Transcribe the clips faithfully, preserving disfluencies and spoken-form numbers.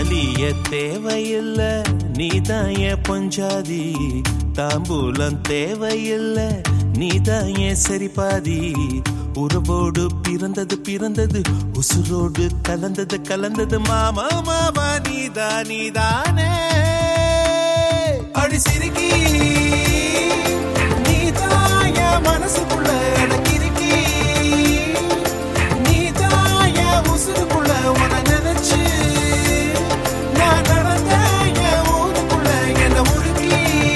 தாலிய தேவையில்ல நீதான் என் பொஞ்சாதி, தாம்பூலம் தேவையில்ல நீதான் என் சரிபாதி. உறவோடு பிறந்தது பிறந்தது உசுரோடு கலந்தது கலந்தது மாமா மாமா நீதா நீதானே. அடி சிரிக்கி நீதான் என் மனசுக்குள்ள அடக்கிருக்கி, நீதான் என் உசுருக்குள்ள உன நினைச்சு நான் நடந்த என் ஊருக்குள்ள என்ன உருக்கி.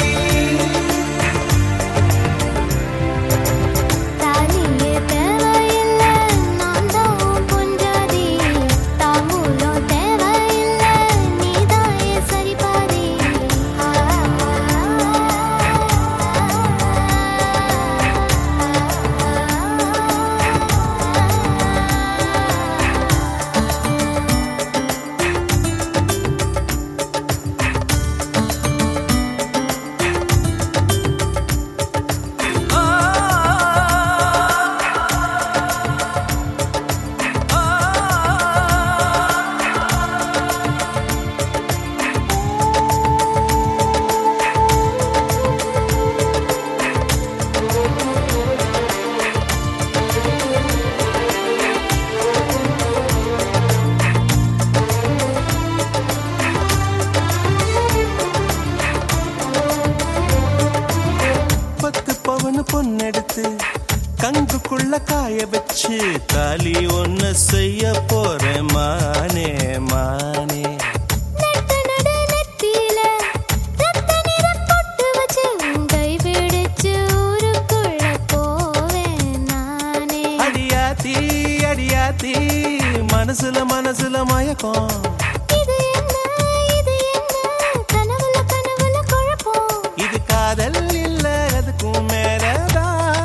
பொன்னெடுத்து கங்குக்குள்ள காய வச்சு தாலி ஒன்னு செய்ய போறேன் மானே மானே. அடியாத்தி அடியாத்தி மனசுல மனசுல மயக்கம், இது காதல் இல்ல அதுக்கும் மேலதான்.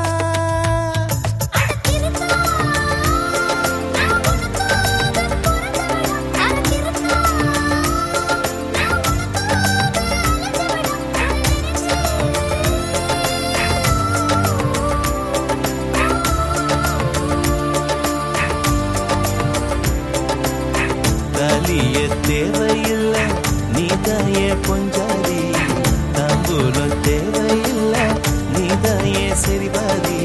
தாலிய தேவையில்ல நீதான் என் பொஞ்சாதி, தாம்பூலம் தேவையில்ல நீதான் என் சரிபாதி.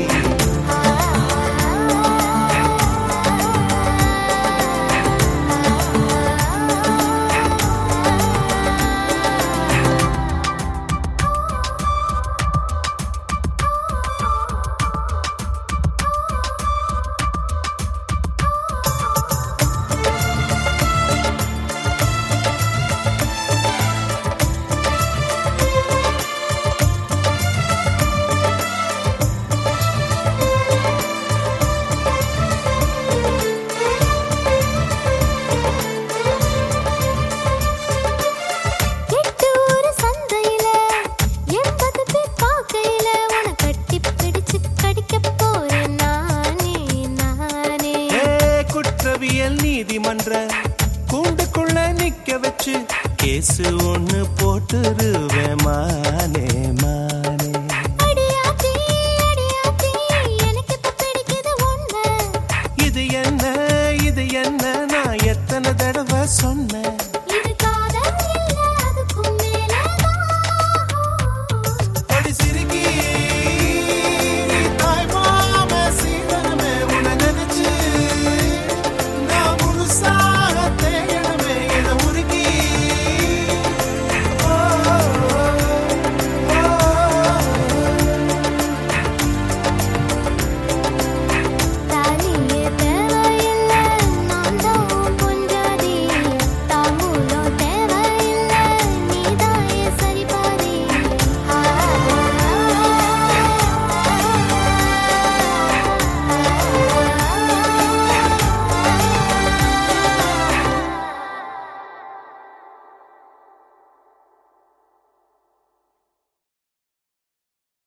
நீதிமன்ற கூண்டுக்குள்ள நிக்க வச்சு கேசு ஒண்ணு போட்டுருவேன் மானே